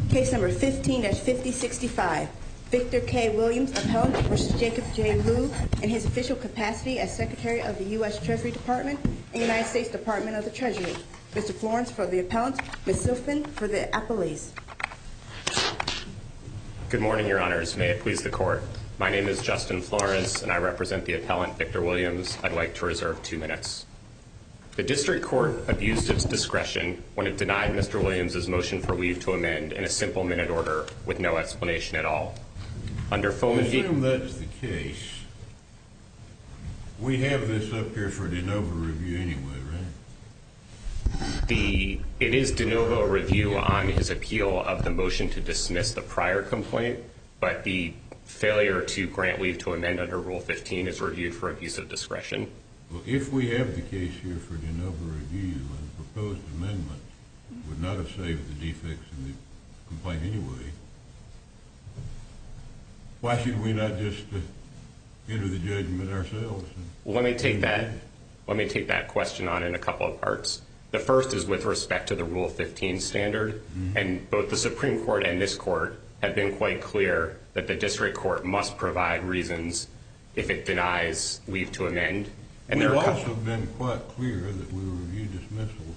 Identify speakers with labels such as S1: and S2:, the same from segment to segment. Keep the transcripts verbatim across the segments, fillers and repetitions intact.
S1: Case number fifteen dash fifty sixty-five. Victor K. Williams, appellant, versus Jacob J. Lew in his official capacity as Secretary of the U S Treasury Department and United States Department of the Treasury. Mister Florence for the appellant, Miz Silfen for the appellees.
S2: Good morning, Your Honors. May it please the Court. My name is Justin Florence, and I represent the appellant, Victor Williams. I'd like to reserve two minutes. The District Court abused its discretion when it denied Mister Williams' motion for leave to amend in a simple minute order with no explanation at all. Under Foman v.
S3: Assume that's the case. We have this up here for de novo review anyway, right?
S2: The it is de novo review on his appeal of the motion to dismiss the prior complaint, but the failure to grant leave to amend under Rule fifteen is reviewed for abuse of discretion.
S3: Well, if we have the case here for de novo review and the proposed amendment would not have saved the defects in the complaint anyway, why should we not just uh, enter the judgment ourselves?
S2: Well, let me take that. Let me take that question on in a couple of parts. The first is with respect to the Rule fifteen standard, mm-hmm. and both the Supreme Court and this Court have been quite clear that the District Court must provide reasons if it denies leave to amend. And
S3: We've
S2: there are
S3: also been quite clear that we review dismissals.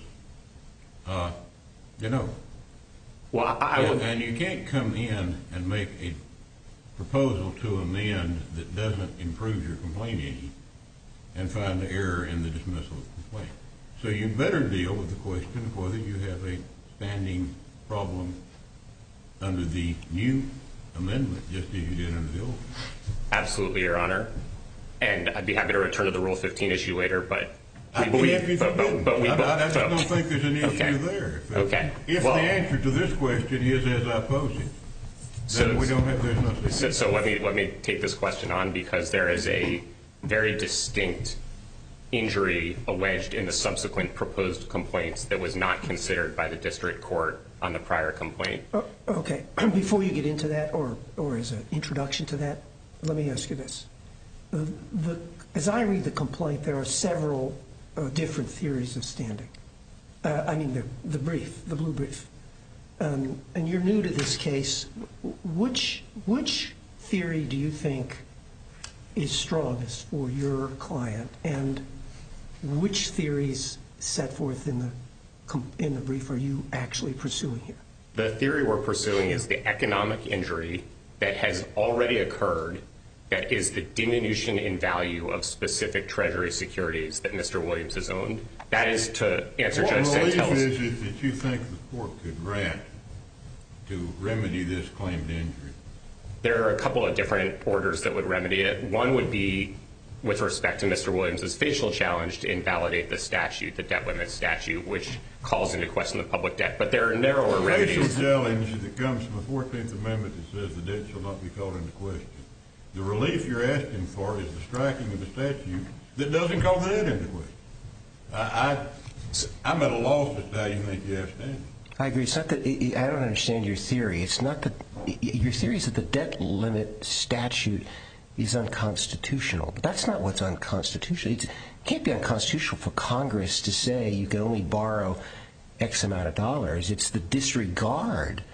S3: Uh, you know,
S2: well, I, I
S3: and,
S2: would,
S3: and you can't come in and make a proposal to amend that doesn't improve your complaint any and find the error in the dismissal of the complaint. So you better deal with the question of whether you have a standing problem under the new amendment, just as you did under the old.
S2: Absolutely, Your Honor. And I'd be happy to return to the Rule fifteen issue later, but
S3: I
S2: we believe,
S3: happy
S2: but, but, but we
S3: I, I, I just
S2: but,
S3: don't think there's an issue
S2: okay.
S3: there. If,
S2: okay.
S3: If
S2: well,
S3: the answer to this question is as I pose it, then
S2: so,
S3: we don't have there's no.
S2: So, so let me let me take this question on because there is a very distinct injury alleged in the subsequent proposed complaints that was not considered by the District Court on the prior complaint.
S4: Uh, okay. Before you get into that, or or as an introduction to that, let me ask you this. The, the, as I read the complaint, there are several uh, different theories of standing. Uh, I mean, the, the brief, the blue brief. Um, and you're new to this case. Which which theory do you think is strongest for your client, and which theories set forth in the in the brief are you actually pursuing here?
S2: The theory we're pursuing is the economic injury that has already occurred. That is the diminution in value of specific Treasury securities that Mister Williams has owned. That is to answer Judge Santel's.
S3: What relief is it that you think the court could grant to remedy this claimed injury?
S2: There are a couple of different orders that would remedy it. One would be with respect to Mister Williams' facial challenge to invalidate the statute, the debt limit statute, which calls into question the public debt. But there are narrower
S3: the
S2: remedies.
S3: The facial challenge that comes from the fourteenth Amendment that says the debt shall not be called into question. The relief you're asking for is the striking of the statute that doesn't call the debt into question. I, I, I'm at a loss as to how you think you have standing.
S5: I agree. It's not that I don't understand your theory. It's not that your theory is that the debt limit statute is unconstitutional, but that's not what's unconstitutional. It's, it can't be unconstitutional for Congress to say you can only borrow X amount of dollars. It's the disregard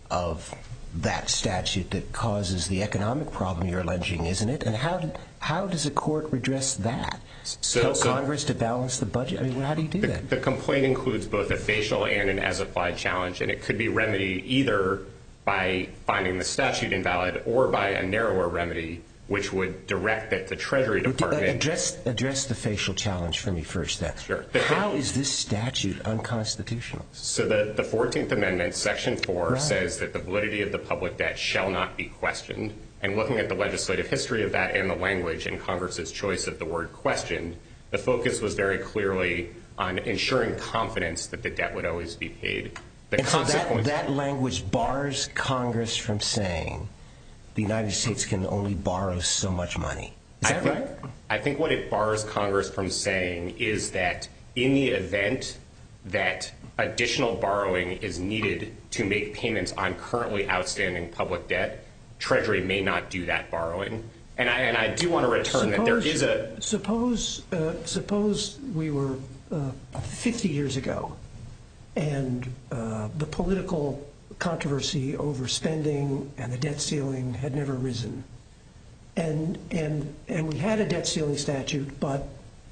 S5: of that statute that causes the economic problem you're alleging, isn't it? And how how does a court redress that?
S2: So,
S5: Tell
S2: so
S5: Congress to balance the budget? I mean, how do you do
S2: the,
S5: that?
S2: The complaint includes both a facial and an as-applied challenge, and it could be remedied either by finding the statute invalid or by a narrower remedy, which would direct that the Treasury Department...
S5: Address, address the facial challenge for me first, then.
S2: Sure.
S5: How is this statute unconstitutional?
S2: So the, the fourteenth Amendment, Section four,
S5: right.
S2: says that the validity of the public debt shall not be questioned. And looking at the legislative history of that and the language in Congress's choice of the word questioned, the focus was very clearly on ensuring confidence that the debt would always be paid. The
S5: and so that,
S2: consequence...
S5: that language bars Congress from saying the United States can only borrow so much money. Is
S2: I
S5: that
S2: think,
S5: right?
S2: I think what it bars Congress from saying is that in the event that additional borrowing is needed to make payments on currently outstanding public debt, Treasury may not do that borrowing. And I, and I do want to return
S4: suppose,
S2: that there is a...
S4: Suppose, uh, suppose we were uh, fifty years ago and uh, the political controversy over spending and the debt ceiling had never arisen. And, and, and we had a debt ceiling statute, but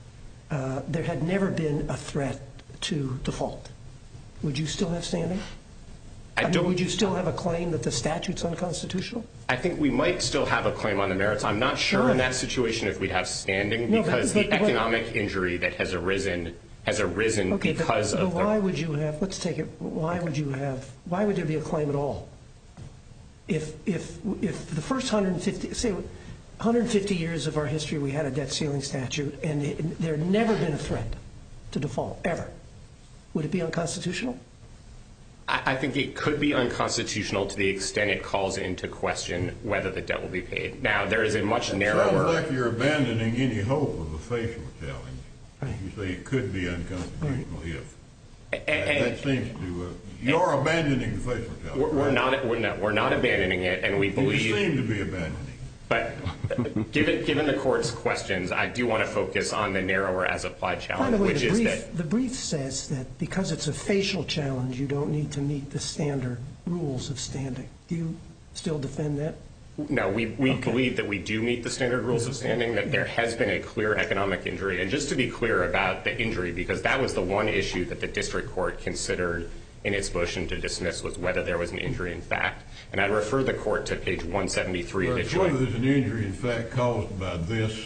S4: uh, there had never been a threat to default. Would you still have standing? I, I mean, would you still have a claim that the statute's unconstitutional?
S2: I think we might still have a claim on the merits. I'm not sure sure. in that situation if we'd have standing
S4: no,
S2: because
S4: but, but,
S2: the economic but, injury that has arisen has arisen
S4: okay,
S2: because
S4: but,
S2: of
S4: but
S2: the...
S4: why would you have, let's take it, why would you have, why would there be a claim at all? If, if, if the first one hundred fifty, say, one hundred fifty years of our history we had a debt ceiling statute and it, there had never been a threat to default, ever, would it be unconstitutional?
S2: I think it could be unconstitutional to the extent it calls into question whether the debt will be paid. Now, there is a much
S3: it
S2: narrower...
S3: It sounds like you're abandoning any hope of a facial challenge. Right. You say it could be unconstitutional right. if. And, that, that seems to... Uh, you are abandoning the facial challenge.
S2: We're, we're,
S3: right?
S2: not, we're, not, we're not abandoning it, and we believe...
S3: You seem to be abandoning it.
S2: But given, given the court's questions, I do want to focus on the narrower as-applied challenge,
S4: By the way,
S2: which
S4: the
S2: is
S4: brief,
S2: that...
S4: The brief says that because it's a facial challenge, you don't need to meet the standard rules of standing. Do you still defend that?
S2: No, we, we
S4: okay.
S2: believe that we do meet the standard rules of standing, that there has been a clear economic injury. And just to be clear about the injury, because that was the one issue that the district court considered in its motion to dismiss, was whether there was an injury in fact. And I refer the court to page one seventy-three
S3: well,
S2: of the joint.
S3: Whether there's an injury in fact caused by this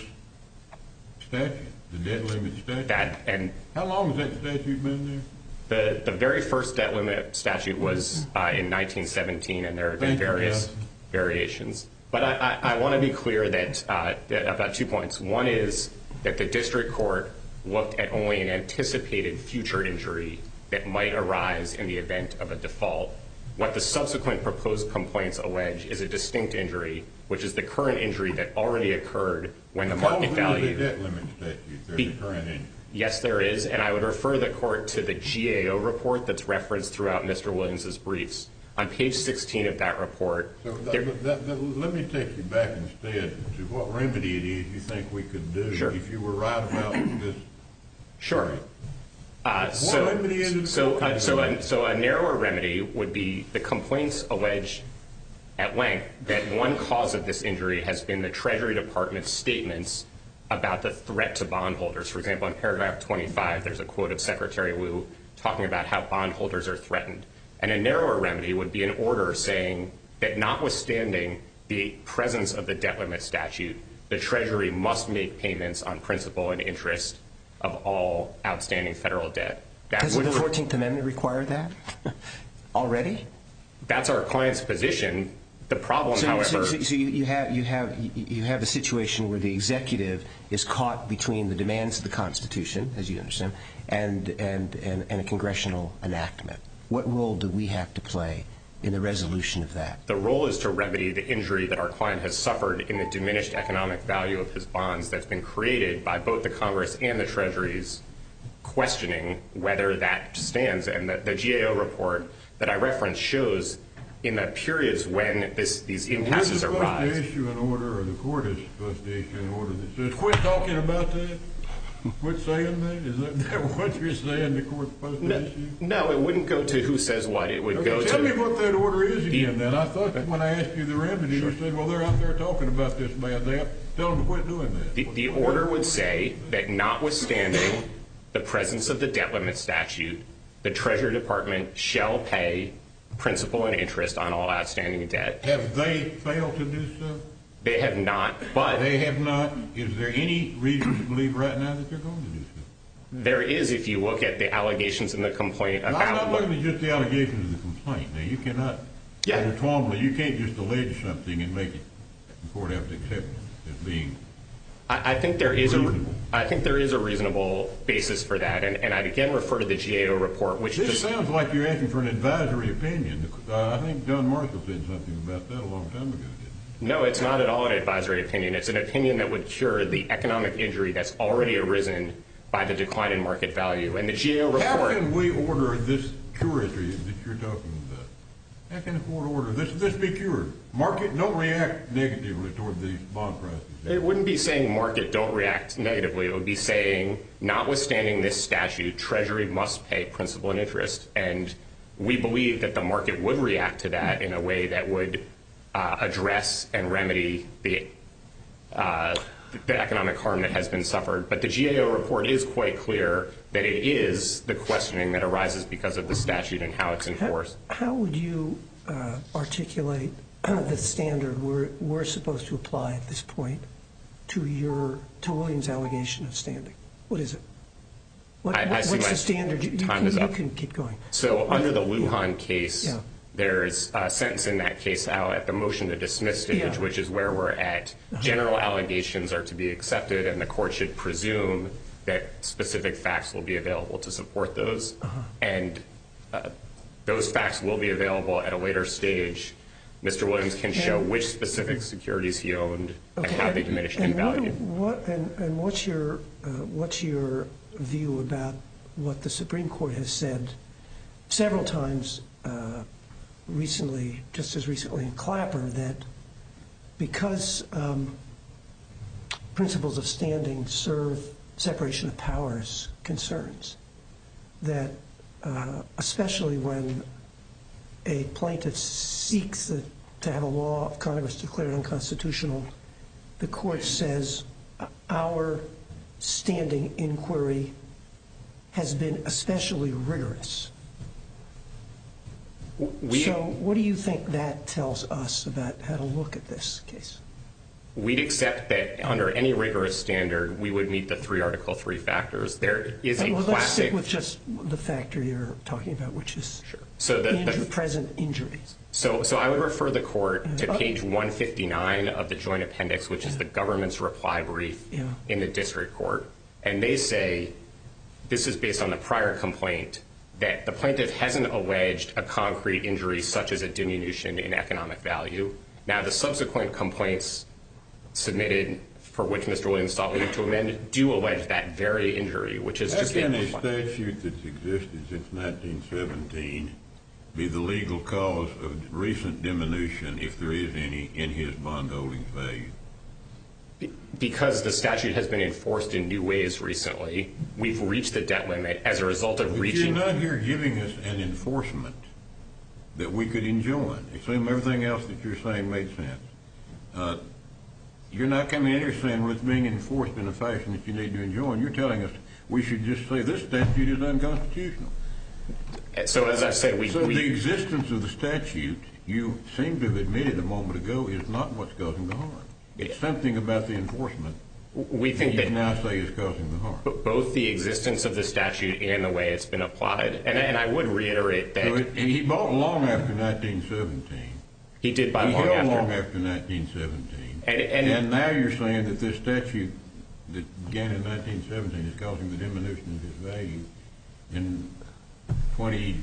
S3: statute, the debt limit statute.
S2: That, and
S3: how long has that statute been there?
S2: The, the very first debt limit statute was uh, in nineteen seventeen, and there have been
S3: Thank
S2: various
S3: you,
S2: variations. But I, I, I want to be clear that uh, about two points. One is that the district court looked at only an anticipated future injury that might arise in the event of a default. What the subsequent proposed complaints allege is a distinct injury, which is the current injury that already occurred when the market value...
S3: There's a debt limit statute, there's a current injury.
S2: Yes, there is, and I would refer the court to the G A O report that's referenced throughout Mister Williams's briefs. On page sixteen of that report...
S3: So that, that, that, let me take you back instead to what remedy it is you think we could do
S2: sure.
S3: if you were right about this.
S2: Sure. Uh,
S3: what
S2: so,
S3: remedy is it?
S2: So, uh, so, a, so a narrower remedy would be the complaints allege at length that one cause of this injury has been the Treasury Department's statements about the threat to bondholders. For example, in paragraph twenty-five, there's a quote of Secretary Wu talking about how bondholders are threatened. And a narrower remedy would be an order saying that notwithstanding the presence of the debt limit statute, the Treasury must make payments on principal and interest of all outstanding federal debt. That
S5: Doesn't the fourteenth Amendment require that already?
S2: That's our client's position. The problem,
S5: so,
S2: however...
S5: So, so, so you, you, have, you, have, you have a situation where the executive is caught between the demands of the Constitution, as you understand, and, and, and, and a congressional enactment. What role do we have to play in the resolution of that?
S2: The role is to remedy the injury that our client has suffered in the diminished economic value of his bonds that's been created by both the Congress and the Treasury's questioning whether that stands. And the, the G A O report that I referenced shows in the periods when this, these impasses
S3: well,
S2: arise.
S3: We're supposed to issue an order, or the court is supposed to issue an order that says, quit talking about that. Quit saying that? Is that, that what you're saying the court's supposed to
S2: no,
S3: issue?
S2: No, it wouldn't go to who says what. It would
S3: okay,
S2: go
S3: tell
S2: to...
S3: Tell me what that order is again,
S2: the,
S3: then. I thought when I asked you the remedy, sure. you said, well, they're out there talking about this bad. They have, tell them to quit doing that.
S2: The, the order would say that notwithstanding the presence of the debt limit statute, the Treasury Department shall pay principal and interest on all outstanding debt.
S3: Have they failed to do so?
S2: They have not, but...
S3: They have not. Is there any reason to believe right now that they're going to do so?
S2: There is, if you look at the allegations in the complaint about...
S3: I'm not looking at just the allegations of the complaint. Now, you cannot...
S2: Yeah.
S3: Under Twombly, you can't just allege something and make it... The court have to accept it as being...
S2: I, I think there is
S3: reasonable.
S2: a... I think there is a reasonable basis for that, and, and I'd again refer to the G A O report, which...
S3: This
S2: just,
S3: sounds like you're asking for an advisory opinion. Uh, I think John Marshall said something about that a long time ago, didn't he?
S2: No, it's not at all an advisory opinion. It's an opinion that would cure the economic injury that's already arisen by the decline in market value. And the G A O report...
S3: How can we order this curator that you're talking about? How can the court order this, this be cured? Market, don't react negatively toward these bond prices.
S2: It wouldn't be saying market don't react negatively. It would be saying, notwithstanding this statute, Treasury must pay principal and interest. And we believe that the market would react to that in a way that would uh, address and remedy the uh, the economic harm that has been suffered. But the G A O report is quite clear that it is the questioning that arises because of the statute and how it's enforced.
S4: How, how would you uh, articulate the standard we're, we're supposed to apply at this point to your to Williams' allegation of standing? What is it? What,
S2: I, I
S4: what,
S2: see
S4: what's
S2: my
S4: the standard? You, you,
S2: time
S4: can,
S2: is
S4: you
S2: up.
S4: can keep going.
S2: So under the Lujan case,
S4: yeah.
S2: there's a sentence in that case out at the motion to dismiss stage,
S4: Yeah.
S2: which is where we're at.
S4: Uh-huh.
S2: General allegations are to be accepted, and the court should presume that specific facts will be available to support those.
S4: Uh-huh.
S2: And uh, those facts will be available at a later stage. Mister Williams can show
S4: and,
S2: which specific securities he owned
S4: okay,
S2: and how
S4: and,
S2: they diminished
S4: and
S2: in value.
S4: What, what and, and what's your uh, what's your view about what the Supreme Court has said several times uh, recently, just as recently in Clapper, that because um, principles of standing serve separation of powers concerns, that uh, especially when a plaintiff seeks a, to have a law of Congress declared unconstitutional, the court says our standing inquiry has been especially rigorous.
S2: We,
S4: so what do you think that tells us about how to look at this case?
S2: We'd accept that under any rigorous standard, we would meet the three Article three factors. There is a
S4: well,
S2: classic...
S4: Let's stick with just the factor you're talking about, which is
S2: sure. so the,
S4: injury,
S2: the,
S4: present injuries.
S2: So, so I would refer the court to
S4: Uh,
S2: page one fifty-nine of the joint appendix, which is the government's reply brief
S4: Yeah.
S2: in the district court. And they say, this is based on the prior complaint, that the plaintiff hasn't alleged a concrete injury such as a diminution in economic value. Now, the subsequent complaints submitted for which Mister Williams sought leave to amend do allege that very injury, which is
S3: How
S2: just...
S3: can a statute that's existed since nineteen seventeen be the legal cause of recent diminution, if there is any, in his bondholding value?
S2: Because the statute has been enforced in new ways recently, we've reached the debt limit as a result of
S3: But
S2: reaching...
S3: you're not here giving us an enforcement that we could enjoin. Assume everything else that you're saying made sense. Uh, you're not coming in here saying, well, it's being enforced in a fashion that you need to enjoin. You're telling us we should just say this statute is unconstitutional.
S2: So as I said, we...
S3: So
S2: we
S3: the existence of the statute, you seem to have admitted a moment ago, is not what's causing the harm. It's something about the enforcement
S2: we think
S3: that
S2: that
S3: you now say is causing the harm.
S2: both the existence of the statute and the way it's been applied, and, and I would reiterate that...
S3: So it, he bought long after nineteen seventeen.
S2: He did buy
S3: He
S2: long
S3: held
S2: after...
S3: long after nineteen seventeen.
S2: And, and,
S3: And now you're saying that this statute that began in nineteen seventeen is causing the diminution of his value in twenty,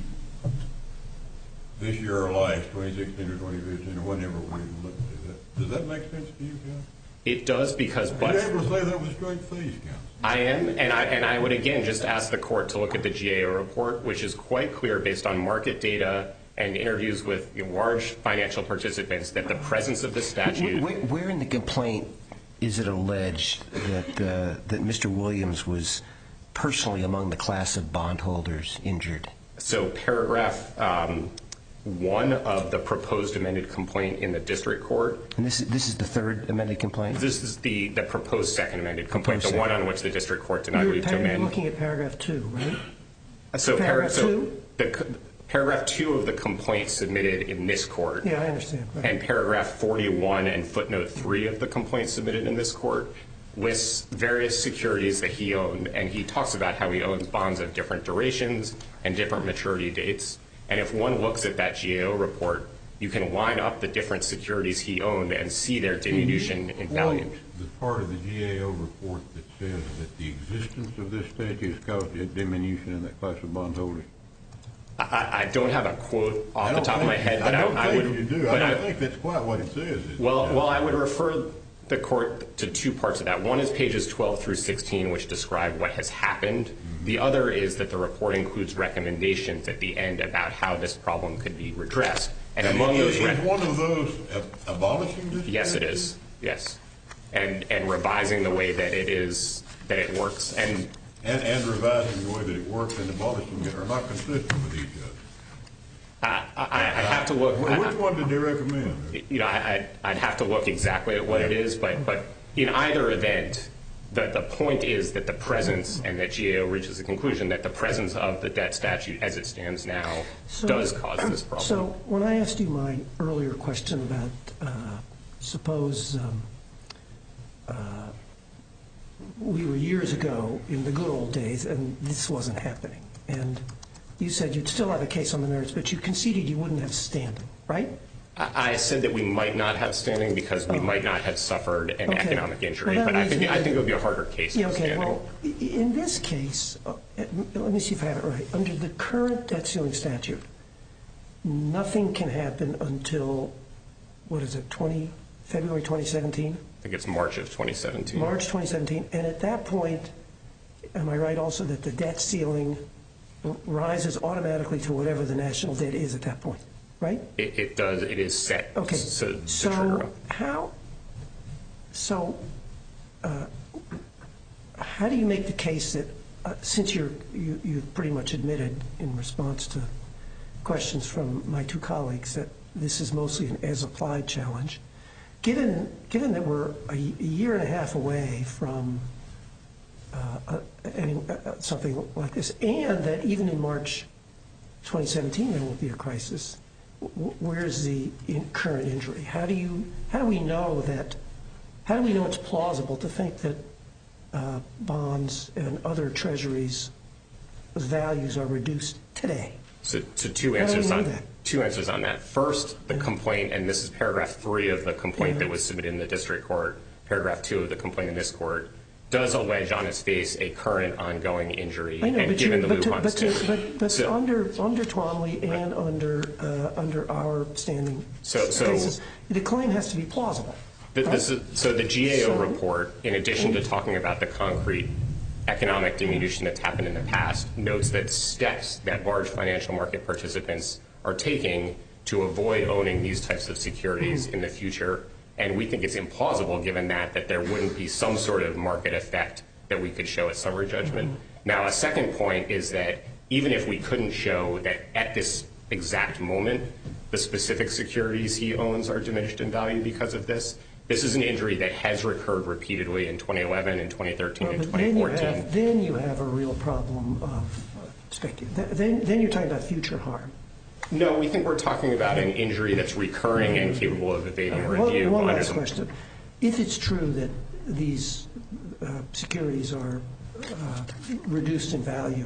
S3: this year or last, twenty sixteen or twenty fifteen or whenever we look at that. Does that make sense to you, John?
S2: it does because... But
S3: Are you able to say that with a straight face, Counsel?
S2: I am, and I, and I would again just ask the court to look at the G A O report, which is quite clear based on market data and interviews with you know, large financial participants that the presence of the statute...
S5: Where, where in the complaint is it alleged that uh, that Mister Williams was personally among the class of bondholders injured?
S2: So paragraph um, one of the proposed amended complaint in the district court...
S5: And this is, this is the third amended complaint?
S2: This is the, the proposed second amended complaint,
S5: Proposed
S2: the one
S5: second.
S2: on which the district court denied
S4: You're,
S2: leave to
S4: par- you're
S2: amend.
S4: looking at paragraph two, right?
S2: So,
S4: Paragraph
S2: so
S4: two?
S2: The, c- paragraph two of the complaint submitted in this court,
S4: Yeah, I understand. Right.
S2: and paragraph forty-one and footnote three of the complaint submitted in this court lists various securities that he owned, and he talks about how he owns bonds of different durations and different maturity dates. And if one looks at that G A O report, you can line up the different securities he owned and see their diminution in value.
S3: Quote the part of the G A O report that says that the existence of this statute has caused a diminution in that class of bondholders.
S2: I, I don't have a quote off
S3: I
S2: the
S3: don't
S2: top of my
S3: think-
S2: head, but
S3: I don't
S2: I, I
S3: think
S2: would.
S3: you do. I
S2: but
S3: don't
S2: I-
S3: think that's quite what it says. is it?
S2: Well,
S3: Yeah.
S2: well, I would refer the court to two parts of that. One is pages twelve through sixteen, which describe what has happened. Mm-hmm. The other is that the report includes recommendations at the end about how this problem could be redressed. And among
S3: is,
S2: those,
S3: is
S2: rec-
S3: one of those ab- abolishing this?
S2: yes, it
S3: statute?
S2: is. Yes, and and revising the way that it is that it works. And
S3: And, and revising the way that it works and abolishing it are not consistent with each other.
S2: to look.
S3: Well,
S2: I,
S3: which one did they recommend?
S2: You know, I, I'd have to look exactly at what it is, but but in either event, the the point is that the presence, and that G A O reaches the conclusion that the presence of the debt statute as it stands now
S4: So-
S2: does cause this problem.
S4: So when I asked you my earlier question about, uh, suppose um, uh, we were years ago in the good old days and this wasn't happening, and you said you'd still have a case on the merits, but you conceded you wouldn't have standing, right?
S2: I I said that we might not have standing because we
S4: Oh.
S2: might not have suffered an
S4: Okay.
S2: economic injury,
S4: Well, that
S2: but I think
S4: leaves me-
S2: I think it would be a harder case
S4: Yeah,
S2: for
S4: okay,
S2: standing.
S4: well, i- in this case, uh, let me see if I have it right. Under the current debt ceiling statute, nothing can happen until, what is it, twenty February twenty seventeen?
S2: I think it's March of twenty seventeen.
S4: March twenty seventeen, and at that point, am I right also that the debt ceiling r- rises automatically to whatever the national debt is at that point, right?
S2: It, it does. It is set.
S4: Okay,
S2: So, the
S4: so
S2: trigger.
S4: how, so uh, how do you make the case that, uh, since you're, you, you've pretty much admitted in response to questions from my two colleagues that this is mostly an as-applied challenge, given, given that we're a, a year and a half away from uh, uh, any, uh, something like this, and that even in March twenty seventeen there won't be a crisis, w- where's the in current injury? How do you, how do we know that, how do we know it's plausible to think that uh, bonds and other treasuries' values are reduced today?
S2: So, so two
S4: How do we
S2: answers
S4: know
S2: on
S4: that?
S2: two answers on that. First, the complaint, and this is paragraph three of the complaint
S4: Yeah.
S2: that was submitted in the district court. Paragraph two of the complaint in this court does allege on its face a current ongoing injury,
S4: I know,
S2: and
S4: but,
S2: given
S4: you,
S2: the
S4: but, to,
S2: Lujan
S4: but, to,
S2: standard.
S4: but, but
S2: So-
S4: under under Twombly and under uh, under our standing
S2: So- so-
S4: cases, the claim has to be plausible.
S2: Th-
S4: right?
S2: This is, so the G A O
S4: So-
S2: report, in addition to talking about the concrete economic diminution that's happened in the past, notes that steps that large financial market participants are taking to avoid owning these types of securities in the future. And we think it's implausible, given that, that there wouldn't be some sort of market effect that we could show at summary judgment. Now, a second point is that even if we couldn't show that at this exact moment the specific securities he owns are diminished in value because of this, this is an injury that has recurred repeatedly in twenty eleven, and twenty thirteen,
S4: Well,
S2: and
S4: but
S2: twenty
S4: then you
S2: fourteen.
S4: have then you have a real problem of uh, specu- th- then then you're talking about future harm.
S2: No, we think we're talking about an injury that's recurring and capable of evading
S4: One-
S2: review.
S4: One
S2: under
S4: last
S2: the-
S4: question. If it's true that these uh, securities are uh, reduced in value,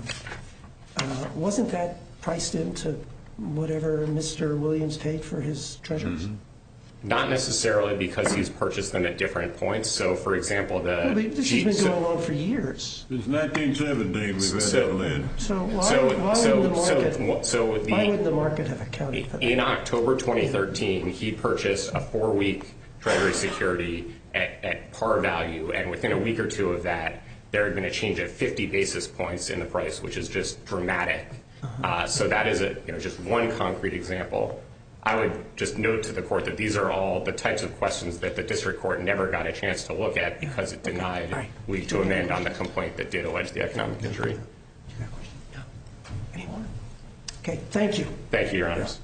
S4: uh, wasn't that priced into whatever Mister Williams paid for his treasures?
S2: Not necessarily, because he's purchased them at different points. So, for example, the
S4: Well, but this
S2: G-
S4: has been
S2: so-
S4: going on for years.
S3: Since nineteen seventeen, we've had
S2: So-
S3: that lead.
S4: So why,
S2: So,
S4: why
S2: so,
S4: wouldn't the market?
S2: so, so the
S4: why wouldn't the market have accounted for that?
S2: In October twenty thirteen, he purchased a four-week Treasury security at, at par value, and within a week or two of that, there had been a change of fifty basis points in the price, which is just dramatic. Uh, so that is a, you know, just one concrete example. I would just note to the court that these are all the types of questions that the district court never got a chance to look at because it denied
S4: All right.
S2: leave to amend on the complaint that did allege the economic injury.
S4: You got a question? No. Any more? Okay, thank you.
S2: Thank you, Your Honors.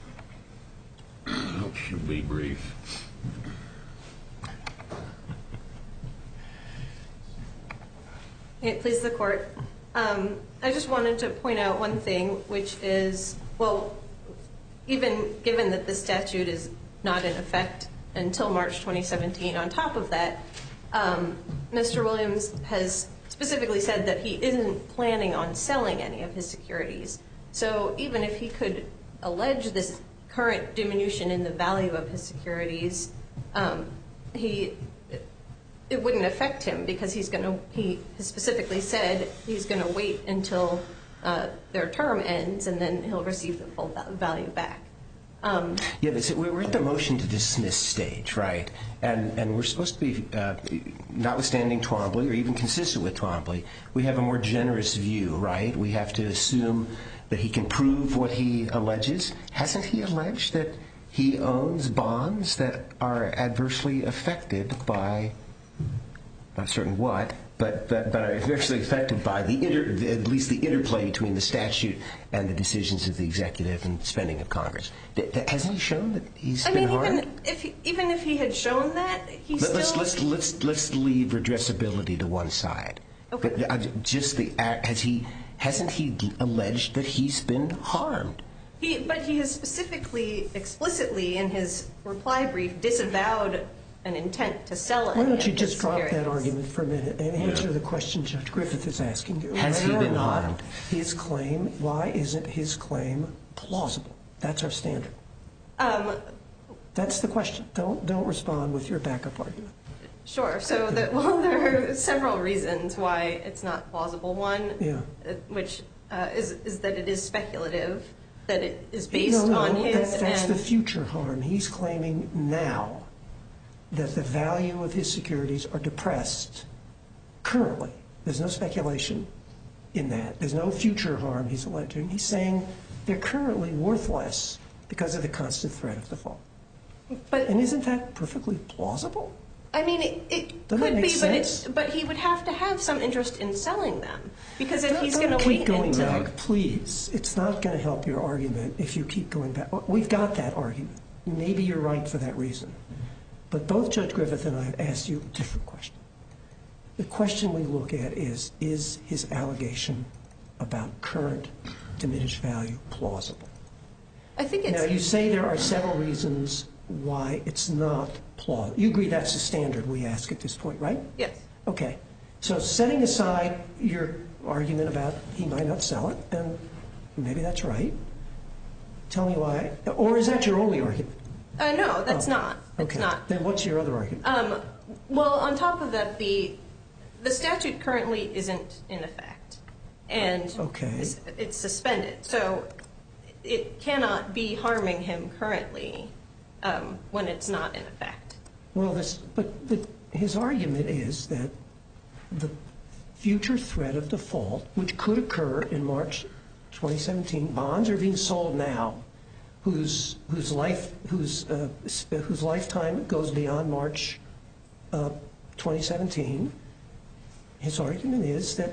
S3: That should be brief.
S6: May it please the court. Um, I just wanted to point out one thing, which is, well, even given that the statute is not in effect until March twenty seventeen, on top of that, um, Mister Williams has specifically said that he isn't planning on selling any of his securities. So even if he could allege this current diminution in the value of his securities, um, he it wouldn't affect him because he's going to, he has specifically said he's going to wait until uh, their term ends and then he'll receive the full value back. Um,
S5: Yeah, but so we're at the motion to dismiss stage, right? And and we're supposed to be, uh, notwithstanding Twombly or even consistent with Twombly, we have a more generous view, right? We have to assume that he can prove what he alleges. Hasn't he alleged that he owns bonds that are adversely affected by not certain what, but but, but are adversely affected by the inter, at least the interplay between the statute and the decisions of the executive and spending of Congress. Hasn't he shown that he's
S6: I
S5: been
S6: mean,
S5: harmed?
S6: even if he, even if he had shown that, he
S5: Let,
S6: still.
S5: let's let's let's let's leave redressability to one side.
S6: Okay.
S5: But uh, just the act, has he hasn't he alleged that he's been harmed?
S6: He, but he has specifically, explicitly in his reply brief, disavowed an intent to sell it.
S4: Why don't you just drop that argument for a minute and answer
S3: Yeah.
S4: the question Judge Griffith is asking you?
S5: Has he
S4: Whether or
S5: been
S4: not
S5: harmed?
S4: His claim, why isn't his claim plausible? That's our standard.
S6: Um,
S4: That's the question. Don't don't respond with your backup argument.
S6: Sure. So, the, well, there are several reasons why it's not plausible. One,
S4: Yeah.
S6: uh, which uh, is is that it is speculative, that it is based
S4: no, no,
S6: on
S4: that-
S6: his
S4: that's
S6: and
S4: the future harm. He's claiming now that the value of his securities are depressed currently. There's no speculation in that. There's no future harm he's alleging. He's saying they're currently worth less because of the constant threat of default.
S6: But
S4: And isn't that perfectly plausible?
S6: I mean, it, it
S4: Doesn't that
S6: could
S4: make
S6: be, but
S4: sense?
S6: it, but he would have to have some interest in selling them because if
S4: Don't-
S6: he's
S4: don't
S6: going to
S4: keep
S6: wait
S4: going
S6: until
S4: back, please. It's not going to help your argument if you keep going back. We've got that argument. Maybe you're right for that reason. But both Judge Griffith and I have asked you a different question. The question we look at is, is his allegation about current diminished value plausible?
S6: I think it's
S4: Now, you say there are several reasons why it's not plausible. You agree that's the standard we ask at this point, right?
S6: yes.
S4: Okay. So setting aside your argument about he might not sell it, and maybe that's right, tell me why. Or is that your only argument?
S6: Uh, no, that's
S4: Oh,
S6: not. It's
S4: Okay.
S6: not.
S4: Then what's your other argument?
S6: Um, well, on top of that, the the statute currently isn't in effect, and
S4: Okay.
S6: it's, it's suspended. So it cannot be harming him currently um, when it's not in effect.
S4: Well, this, but the, his argument is that the future threat of default, which could occur in March twenty seventeen, bonds are being sold now, whose whose life whose uh, whose lifetime goes beyond March uh, twenty seventeen. His argument is that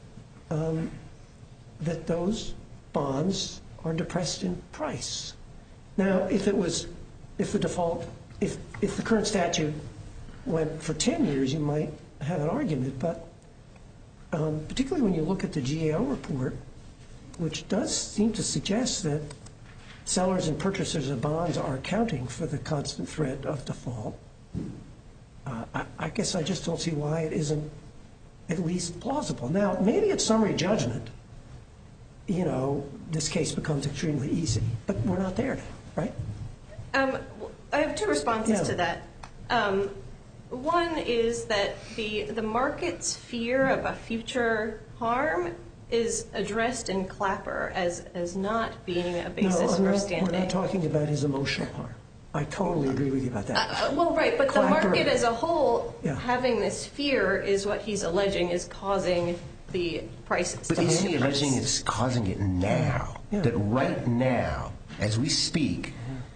S4: um, that those bonds are depressed in price. Now, if it was, if the default, if if the current statute went for ten years, you might have an argument. But um, particularly when you look at the G A O report, which does seem to suggest that sellers and purchasers of bonds are accounting for the constant threat of default, uh, I, I guess I just don't see why it isn't at least plausible. Now, maybe at summary judgment, you know, this case becomes extremely easy, but we're not there now, right?
S6: Um, I have two responses
S4: Yeah.
S6: to that. Um, one is that the the market's fear of a future harm is addressed in Clapper as as not being a basis
S4: no, I'm
S6: for
S4: not,
S6: standing.
S4: we're not talking about his emotional harm. I totally agree with you about that.
S6: Uh, well, right, but
S4: Clapper-
S6: the market as a whole,
S4: Yeah.
S6: having this fear is what he's alleging is causing the prices
S5: But
S6: to
S5: isn't he
S6: increase.
S5: alleging it's causing it now?
S4: Yeah.
S5: That right now, as we speak,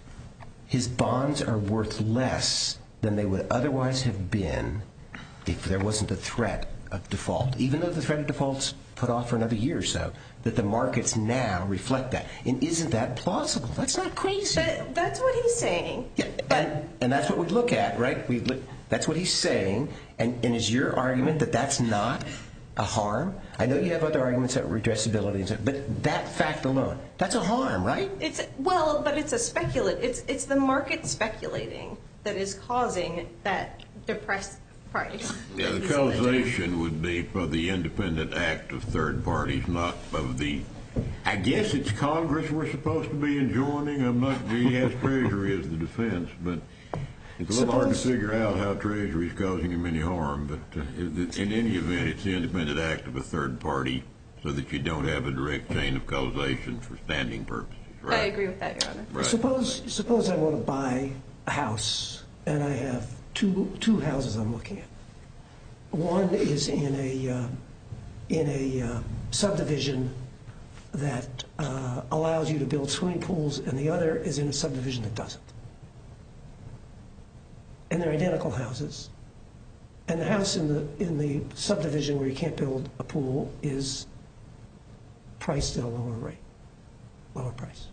S5: his bonds are worth less than they would otherwise have been if there wasn't a threat of default. Even though the threat of default's put off for another year or so, that the markets now reflect that. And isn't that plausible? That's not crazy.
S6: But that's what he's saying.
S5: Yeah, and, and that's what we look at, right? We look, that's what he's saying. And, and is your argument that that's not a harm? I know you have other arguments about redressability, and so, but that fact alone, that's a harm, right?
S6: It's well, but it's a speculate. It's it's the market speculating that is causing that depressed price.
S3: Yeah,
S6: that
S3: the
S6: he's alleging.
S3: causation would be for the independent act of third parties, not of the, I guess it's Congress we're supposed to be enjoining. I'm not, he has Treasury as the defense, but it's a little hard to
S4: Suppose-
S3: figure out how Treasury is causing him any harm. But uh, in any event, it's the independent act of a third party so that you don't have a direct chain of causation for standing purposes, right?
S6: I agree with that, Your Honor.
S3: Right.
S4: Suppose suppose I want to buy a house and I have two two houses I'm looking at. One is in a uh, in a uh, subdivision that uh, allows you to build swimming pools, and the other is in a subdivision that doesn't. And they're identical houses. And the house in the in the subdivision where you can't build a pool is priced at a lower rate, lower price.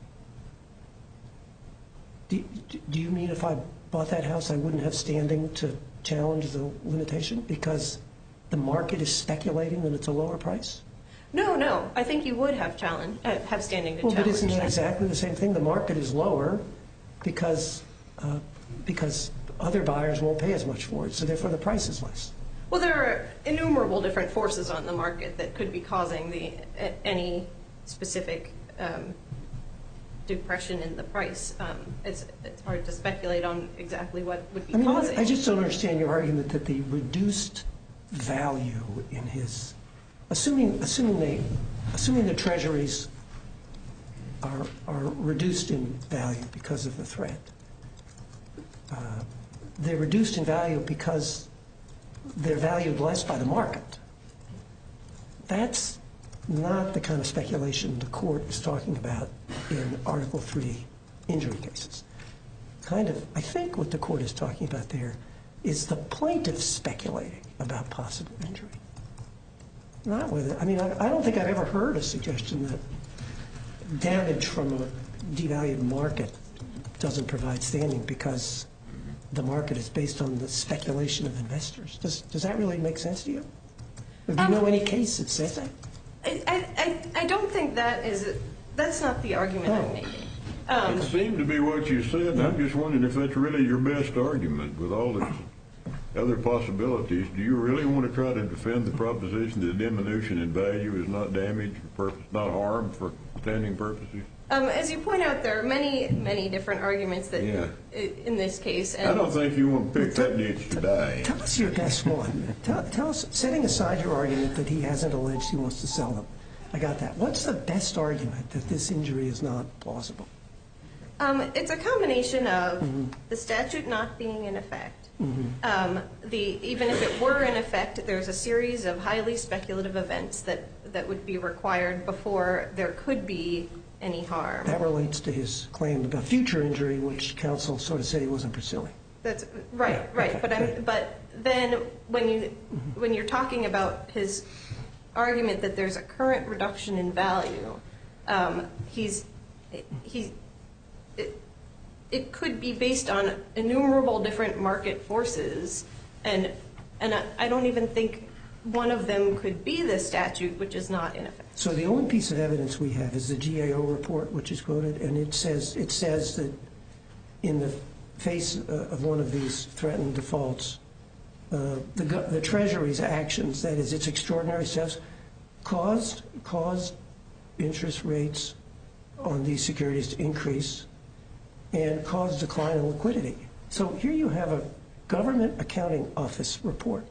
S4: Do, do you mean if I bought that house, I wouldn't have standing to challenge the limitation because the market is speculating that it's a lower price?
S6: No, no. I think you would have challenge, uh, have standing to
S4: well,
S6: challenge.
S4: Well, but isn't that
S6: that.
S4: exactly the same thing? The market is lower because uh, because other buyers won't pay as much for it, so therefore the price is less.
S6: Well, there are innumerable different forces on the market that could be causing the uh, any specific um, depression in the price. Um, it's it's hard to speculate on exactly what would be
S4: I mean,
S6: causing.
S4: I just don't understand your argument that the reduced value in his, assuming assuming they, assuming the treasuries are are reduced in value because of the threat. Uh, they're reduced in value because they're valued less by the market. That's not the kind of speculation the court is talking about in Article three injury cases. Kind of, I think what the court is talking about there is the plaintiff speculating about possible injury. Not whether, I mean, I, I don't think I've ever heard a suggestion that damage from a devalued market doesn't provide standing because the market is based on the speculation of investors. Does does that really make sense to you? Do you um, know any case that says that?
S6: I, I, I don't think that is, that's not the argument oh. I'm making. Um,
S3: it seemed to be what you said, and I'm just wondering if that's really your best argument with all its other possibilities. Do you really want to try to defend the proposition that diminution in value is not damage for purpose, not harm for standing purposes?
S6: Um, as you point out, there are many, many different arguments that yeah. in this case. And
S3: I don't think you want to pick that niche today.
S4: Tell us your best one. Tell, tell us, setting aside your argument that he hasn't alleged he wants to sell them. I got that. What's the best argument that this injury is not plausible?
S6: Um, it's a combination of mm-hmm. the statute not being in effect. Mm-hmm. Um, the even if it were in effect, there's a series of highly speculative events that, that would be required before there could be any harm.
S4: That relates to his claim about future injury, which counsel sort of said he wasn't pursuing.
S6: That's right, yeah, right. Okay, but I'm, okay. but then when you mm-hmm. when you're talking about his argument that there's a current reduction in value, um, he's he's it, it could be based on innumerable different market forces, and and I, I don't even think one of them could be the statute, which is not in effect.
S4: So the only piece of evidence we have is the G A O report, which is quoted, and it says it says that in the face uh, of one of these threatened defaults, uh, the, the Treasury's actions, that is, its extraordinary steps, caused caused interest rates on these securities to increase and caused decline in liquidity. So here you have a government accounting office report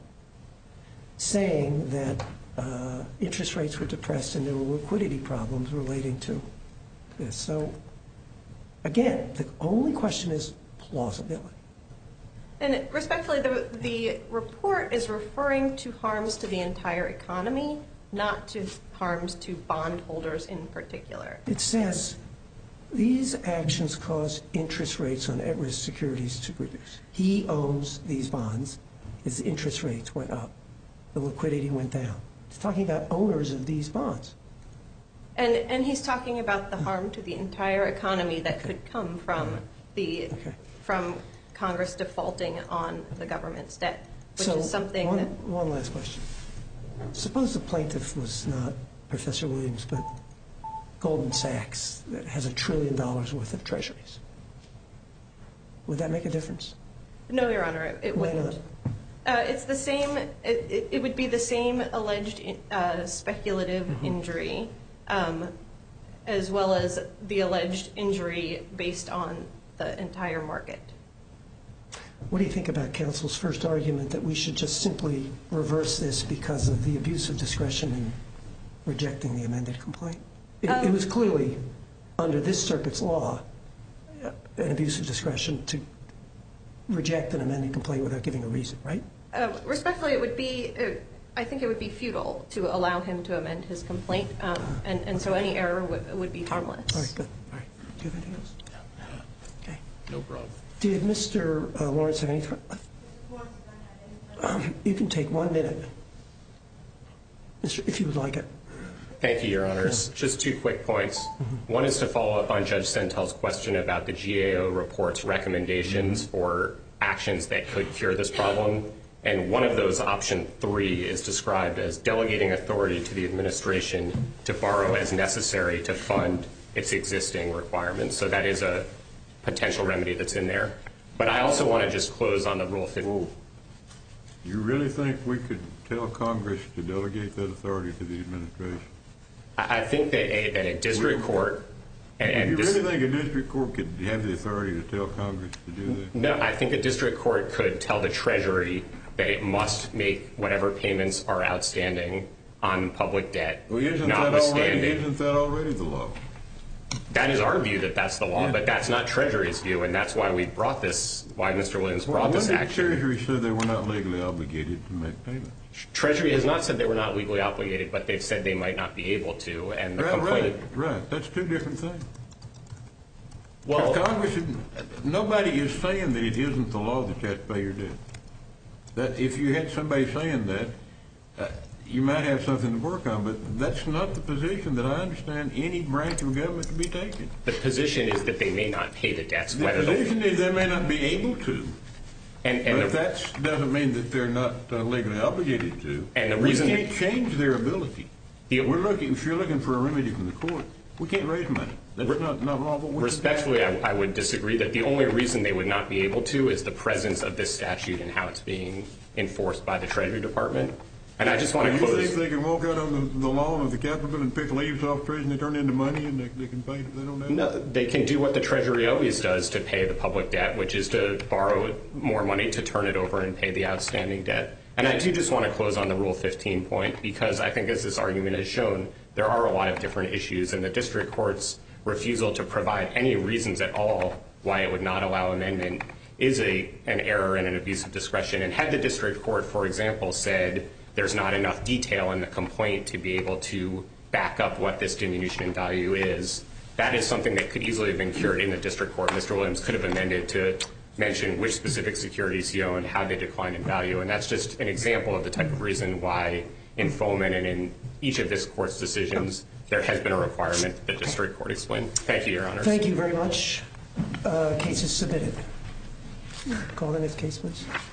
S4: saying that uh, interest rates were depressed and there were liquidity problems relating to this. So, again, the only question is plausibility.
S6: And respectfully, the, the report is referring to harms to the entire economy, not to harms to bondholders in particular.
S4: It says these actions cause interest rates on at-risk securities to reduce. He owns these bonds. His interest rates went up. The liquidity went down. He's talking about owners of these bonds.
S6: And and he's talking about the harm to the entire economy that
S4: okay.
S6: could come from
S4: right.
S6: the
S4: okay.
S6: from Congress defaulting on the government's debt, which
S4: so
S6: is something
S4: one,
S6: that...
S4: one last question. Suppose the plaintiff was not Professor Williams, but Goldman Sachs that has a trillion dollars worth of treasuries. Would that make a difference?
S6: No, Your Honor, it, it
S4: Why
S6: wouldn't.
S4: not?
S6: Uh, it's the same. It, it, it would be the same alleged uh, speculative mm-hmm. injury, um, as well as the alleged injury based on the entire market.
S4: What do you think about counsel's first argument that we should just simply reverse this because of the abuse of discretion in rejecting the amended complaint? It, um, it was clearly, under this circuit's law, an abuse of discretion to reject an amended complaint without giving a reason, right?
S6: Uh, respectfully, it would be, uh, I think it would be futile to allow him to amend his complaint, um, and, and so any error w- would be harmless.
S4: All right, good. All right. Do you have anything else? Okay.
S3: No problem.
S4: Did Mister Uh, Lawrence have any? Th- You can take one minute, if you would like it.
S2: Thank you, Your Honors. Yeah. Just two quick points. Mm-hmm. One is to follow up on Judge Sentel's question about the G A O report's recommendations mm-hmm. for actions that could cure this problem. And one of those, option three, is described as delegating authority to the administration to borrow as necessary to fund its existing requirements. So that is a potential remedy that's in there. But I also want to just close on the Rule fifty.
S3: You really think we could tell Congress to delegate that authority to the administration?
S2: I think that a, that a district court... And, and
S3: you
S2: dis-
S3: really think a district court could have the authority to tell Congress to do that?
S2: No, I think a district court could tell the Treasury that it must make whatever payments are outstanding on public debt,
S3: well, isn't
S2: notwithstanding...
S3: That already, isn't that already the law?
S2: That is our view that that's the law,
S3: yeah.
S2: but that's not Treasury's view, and that's why we brought this, why Mister Williams brought
S3: well,
S2: this
S3: when
S2: action.
S3: did Treasury said they were not legally obligated to make payments?
S2: Treasury has not said they were not legally obligated, but they've said they might not be able to, and the
S3: right,
S2: complaint...
S3: Right, right. That's two different things.
S2: Well,
S3: Congress, nobody is saying that it isn't the law that you have to pay your debt. That if you had somebody saying that, uh, you might have something to work on, but that's not the position that I understand any branch of government to be taking.
S2: The position is that they may not pay the debts.
S3: The
S2: whether
S3: position is they may not be able to.
S2: And, and
S3: but
S2: the,
S3: that doesn't mean that they're not uh, legally obligated to.
S2: And the reason
S3: we can't change their ability.
S2: The,
S3: We're looking. If you're looking for a remedy from the court, we can't raise money. That's re- not not lawful.
S2: Respectfully, I, I would disagree that the only reason they would not be able to is the presence of this statute and how it's being enforced by the Treasury Department. And I just want to
S3: you
S2: close.
S3: You think they can walk out on the, the lawn of the Capitol and pick leaves off trees and they turn into money and they, they can pay? They don't have.
S2: No, they can do what the Treasury always does to pay the public debt, which is to borrow more money to turn it over and pay the outstanding debt. And I do just want to close on the Rule fifteen point because I think, as this argument has shown, there are a lot of different issues, and the district court's refusal to provide any reasons at all why it would not allow amendment is a an error and an abuse of discretion. And had the district court, for example, said there's not enough detail in the complaint to be able to back up what this diminution in value is, that is something that could easily have been cured in the district court. Mister Williams could have amended to mention which specific securities he owned, how they decline in value, and that's just an example of the type of reason why in Foman and in each of this court's decisions there has been a requirement that the district court explain. Thank you, Your Honors.
S4: Thank you very much. Uh, case is submitted. Call the next case, please.